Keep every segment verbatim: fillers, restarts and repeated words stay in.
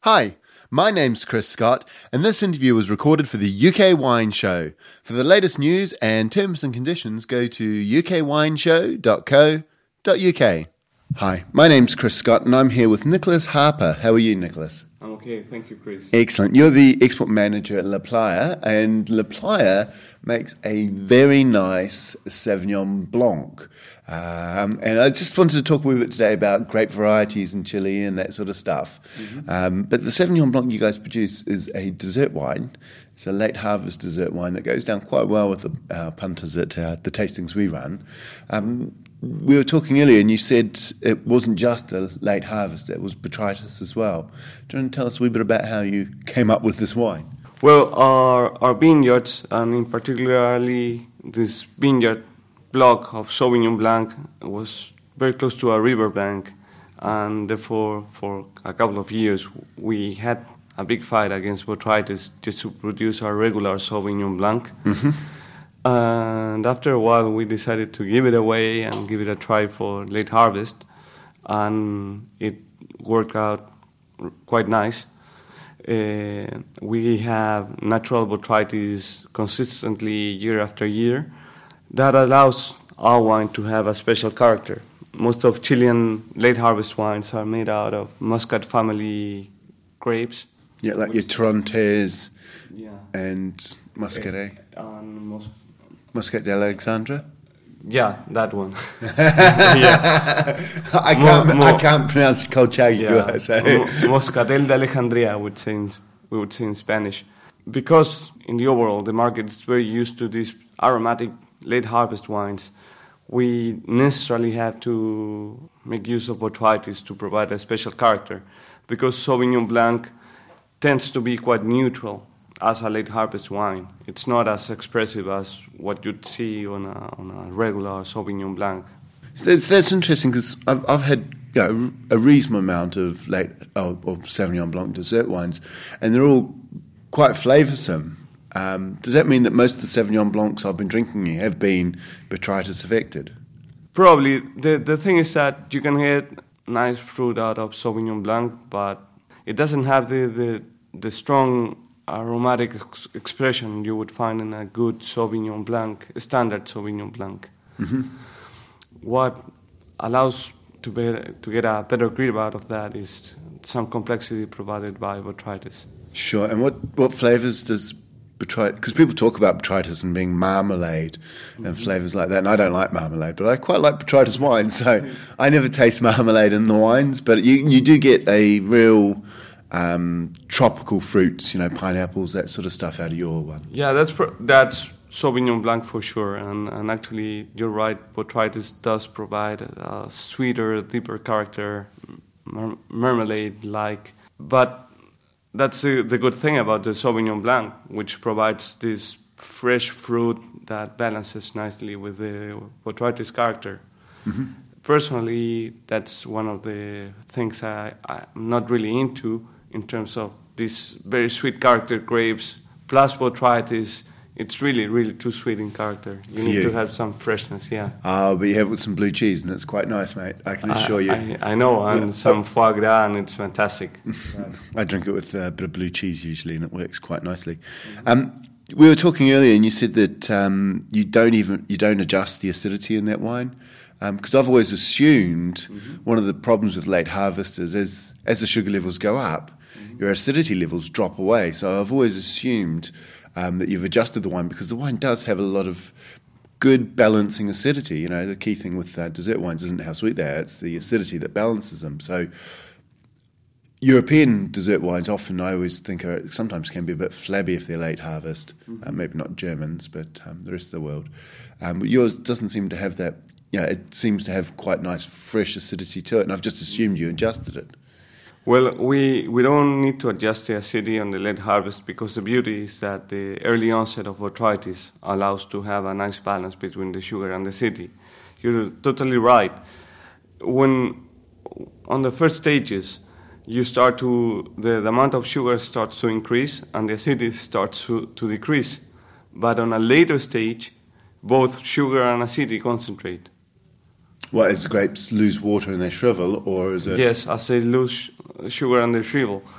Hi, my name's Chris Scott, and this interview was recorded for the U K Wine Show. For the latest news and terms and conditions, go to u k wine show dot co dot u k. Hi, my name's Chris Scott, and I'm here with Nicholas Harper. How are you, Nicholas? I'm okay, thank you, Chris. Excellent. You're the export manager at La Playa, and La Playa makes a very nice Sauvignon Blanc. Um, and I just wanted to talk a wee bit today about grape varieties in Chile and that sort of stuff. Mm-hmm. Um, but the Sauvignon Blanc you guys produce is a dessert wine. It's a late harvest dessert wine that goes down quite well with the uh, punters at uh, the tastings we run. Um, we were talking earlier and you said it wasn't just a late harvest, it was botrytis as well. Do you want to tell us a wee bit about how you came up with this wine? Well, our, our vineyards, and in particularly this vineyard block of Sauvignon Blanc, was very close to a riverbank, and therefore for a couple of years we had a big fight against botrytis just to produce our regular Sauvignon Blanc. Mm-hmm. And after a while we decided to give it away and give it a try for late harvest, and it worked out quite nice. Uh, we have natural botrytis consistently year after year. That allows our wine to have a special character. Most of Chilean late harvest wines are made out of Muscat family grapes. Yeah, like your Torrontés yeah. and Muscadet. And Mus- Muscat d'Alexandre? Yeah, that one. yeah. I can't more, more, I can't pronounce Colchagua. Yeah. So. Moscatel de Alejandría, I would say in, we would say in Spanish. Because in the overall, the market is very used to these aromatic late harvest wines, we necessarily have to make use of botrytis to provide a special character, because Sauvignon Blanc tends to be quite neutral as a late harvest wine. It's not as expressive as what you'd see on a, on a regular Sauvignon Blanc. So that's, that's interesting, because I've, I've had you know, a reasonable amount of late oh, or Sauvignon Blanc dessert wines, and they're all quite flavoursome. Um, does that mean that most of the Sauvignon Blancs I've been drinking have been botrytis affected? Probably. The the thing is that you can get nice fruit out of Sauvignon Blanc, but it doesn't have the, the, the strong aromatic ex- expression you would find in a good Sauvignon Blanc, standard Sauvignon Blanc. Mm-hmm. What allows to, be, to get a better grip out of that is some complexity provided by botrytis. Sure. And what, what flavours does botrytis... Because people talk about botrytis and being marmalade and mm-hmm. flavours like that, and I don't like marmalade, but I quite like botrytis wine, so I never taste marmalade in the wines, but you, you do get a real... Um, tropical fruits, you know, pineapples, that sort of stuff out of your one. Yeah, that's pr- that's Sauvignon Blanc for sure, and, and actually you're right, botrytis does provide a sweeter, deeper character, mer- marmalade-like, but that's uh, the good thing about the Sauvignon Blanc, which provides this fresh fruit that balances nicely with the botrytis character. Mm-hmm. Personally, that's one of the things I, I'm not really into, in terms of this very sweet character grapes plus botrytis. It's really, really too sweet in character. You For need you. to have some freshness, yeah. Oh, but you have it with some blue cheese, and it's quite nice, mate. I can assure I, you. I, I know, and some foie gras, and it's fantastic. I drink it with a bit of blue cheese usually, and it works quite nicely. Mm-hmm. Um, we were talking earlier, and you said that um, you don't even you don't adjust the acidity in that wine. Because um, I've always assumed mm-hmm. one of the problems with late harvest is as, as the sugar levels go up, mm-hmm. your acidity levels drop away. So I've always assumed um, that you've adjusted the wine, because the wine does have a lot of good balancing acidity. You know, the key thing with uh, dessert wines isn't how sweet they are, it's the acidity that balances them. So European dessert wines often, I always think, are, sometimes can be a bit flabby if they're late harvest. Mm-hmm. Uh, maybe not Germans, but um, the rest of the world. Um, but yours doesn't seem to have that. You know, it seems to have quite nice fresh acidity to it, and I've just assumed you adjusted it. Well, we, we don't need to adjust the acidity on the late harvest, because the beauty is that the early onset of botrytis allows to have a nice balance between the sugar and the acidity. You're totally right. When on the first stages, you start to the, the amount of sugar starts to increase and the acidity starts to, to decrease. But on a later stage, both sugar and acidity concentrate. What, as grapes lose water and they shrivel, or is it... Yes, as they lose sugar and they shrivel.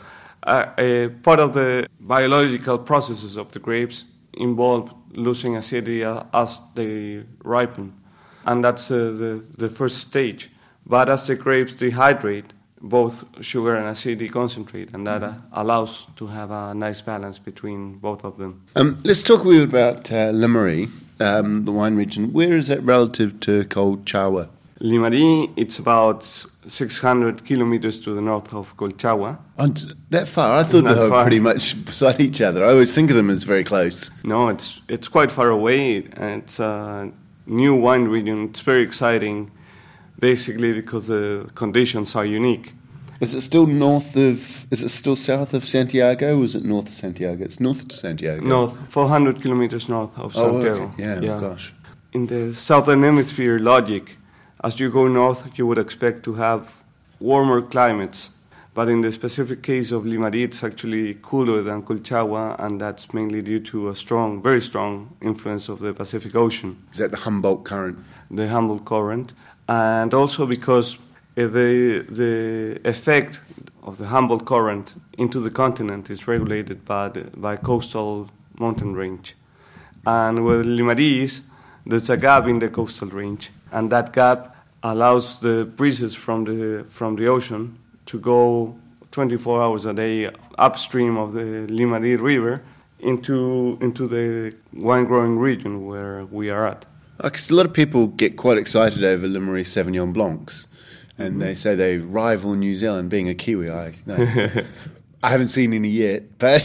Uh, a part of the biological processes of the grapes involve losing acidity uh, as they ripen, and that's uh, the, the first stage. But as the grapes dehydrate, both sugar and acidity concentrate, and that uh, allows to have a nice balance between both of them. Um, let's talk a little bit about uh, Limarí, um, the wine region. Where is that relative to Colchagua? Limarí, it's about six hundred kilometers to the north of Colchagua. And that far? I thought Not they were far. pretty much beside each other. I always think of them as very close. No, it's it's quite far away. It's a new wine region. It's very exciting, basically because the conditions are unique. Is it still north of, is it still south of Santiago, or is it north of Santiago? It's north of Santiago. North, four hundred kilometers north of Oh, Santiago. okay. Yeah, yeah, gosh. In the southern hemisphere logic, as you go north, you would expect to have warmer climates. But in the specific case of Limarí, it's actually cooler than Colchagua, and that's mainly due to a strong, very strong influence of the Pacific Ocean, Is that the Humboldt current? the Humboldt Current, and also because uh, the the effect of the Humboldt Current into the continent is regulated by the, by coastal mountain range, and where Limarí is, there's a gap in the coastal range, and that gap allows the breezes from the from the ocean to go twenty-four hours a day upstream of the Limarí River into into the wine-growing region where we are at. Because a lot of people get quite excited over Limarí Sauvignon Blancs, and Mm-hmm. they say they rival New Zealand. Being a Kiwi, I no, I haven't seen any yet, but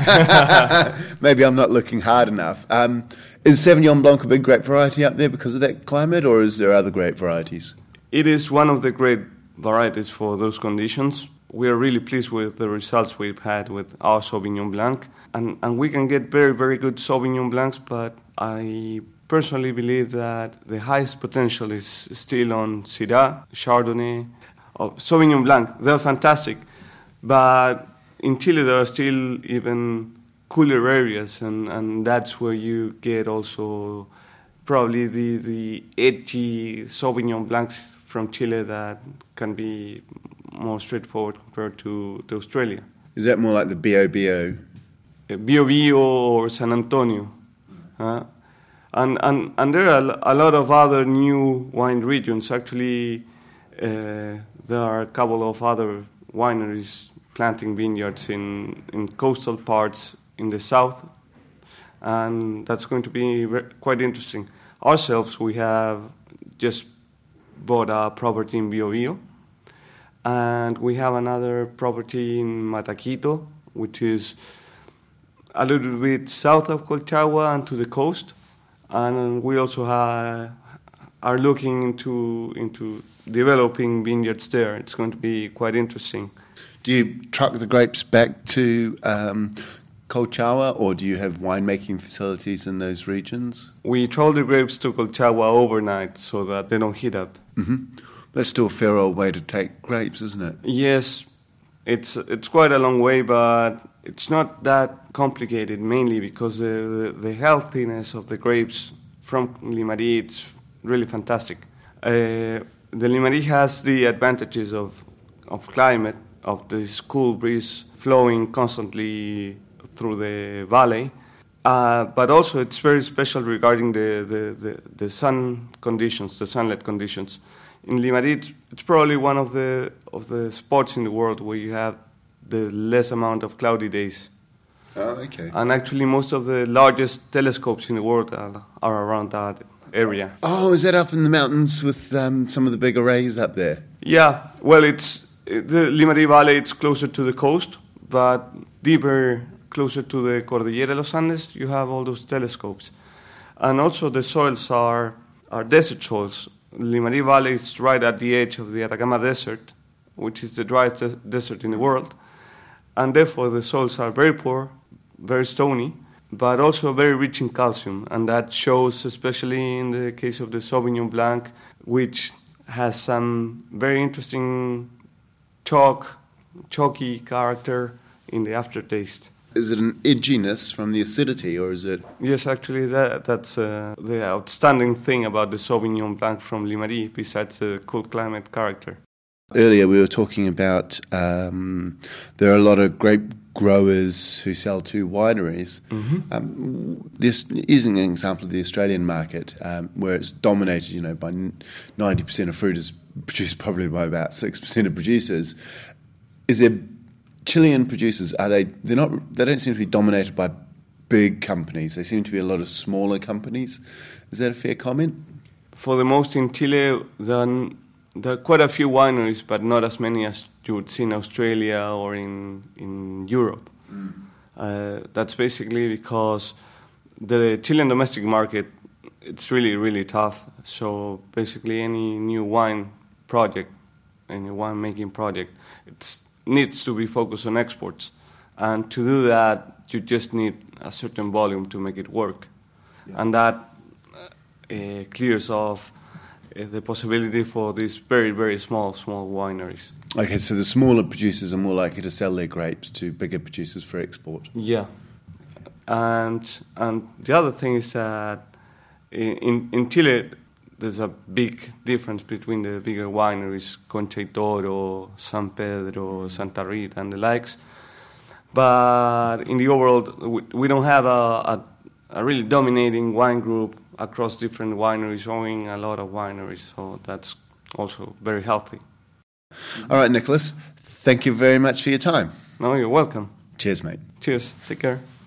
maybe I'm not looking hard enough. Um, is Sauvignon Blanc a big grape variety up there because of that climate, or is there other grape varieties? It is one of the great varieties for those conditions. We are really pleased with the results we've had with our Sauvignon Blanc, and, and we can get very, very good Sauvignon Blancs, but I personally believe that the highest potential is still on Syrah, Chardonnay, or Sauvignon Blanc. They're fantastic, but in Chile there are still even cooler areas, and, and that's where you get also probably the, the edgy Sauvignon Blancs from Chile that can be more straightforward compared to, to Australia. Is that more like the Bio Bio? Uh, Bio Bio or San Antonio. Uh, and, and, and there are a lot of other new wine regions. Actually, uh, there are a couple of other wineries planting vineyards in, in coastal parts in the south, and that's going to be re- quite interesting. Ourselves, we have just bought a property in Bio Bio, and we have another property in Mataquito, which is a little bit south of Colchagua and to the coast, and we also ha- are looking into into developing vineyards there. It's going to be quite interesting. Do you truck the grapes back to um, Colchagua, or do you have winemaking facilities in those regions? We throw the grapes to Colchagua overnight so that they don't heat up. Mm-hmm. That's still a fair old way to take grapes, isn't it? Yes, it's it's quite a long way, but it's not that complicated, mainly because the, the, the healthiness of the grapes from Limarí, it's really fantastic. Uh, the Limarí has the advantages of, of climate, of this cool breeze flowing constantly through the valley, uh, but also it's very special regarding the, the, the, the sun conditions, the sunlight conditions. In Limarí, it's, it's probably one of the of the spots in the world where you have the less amount of cloudy days. Oh, okay. And actually, most of the largest telescopes in the world are, are around that area. Oh, is that up in the mountains with um, some of the big arrays up there? Yeah, well, it's the Limarí Valley. It's closer to the coast, but deeper, closer to the Cordillera de los Andes, you have all those telescopes. And also, the soils are are desert soils. Limarí Valley is right at the edge of the Atacama Desert, which is the driest de- desert in the world, and therefore the soils are very poor, very stony, but also very rich in calcium, and that shows especially in the case of the Sauvignon Blanc, which has some very interesting chalk, chalky character in the aftertaste. Is it an edginess from the acidity, or is it... Yes, actually, that that's uh, the outstanding thing about the Sauvignon Blanc from Limarí, besides the cool climate character. Earlier we were talking about um, there are a lot of grape growers who sell to wineries. Mm-hmm. Um, this using an example of the Australian market, um, where it's dominated, you know, by ninety percent of fruit is produced probably by about six percent of producers. Is there Chilean producers? Are they? They're not. They don't seem to be dominated by big companies. They seem to be a lot of smaller companies. Is that a fair comment? For the most in Chile, then there are quite a few wineries, but not as many as you would see in Australia or in in Europe. Mm. Uh, that's basically because the Chilean domestic market, it's really, really tough. So basically any new wine project, any wine-making project, it needs to be focused on exports. And to do that, you just need a certain volume to make it work. Yeah. And that uh, clears off uh, the possibility for these very, very small, small wineries. Okay, so the smaller producers are more likely to sell their grapes to bigger producers for export. Yeah. And and the other thing is that in, in Chile, there's a big difference between the bigger wineries, Concha y Toro, San Pedro, Santa Rita, and the likes. But in the overall, we, we don't have a, a, a really dominating wine group across different wineries, owning a lot of wineries. So that's also very healthy. All right, Nicholas, thank you very much for your time. No, you're welcome. Cheers, mate. Cheers. Take care.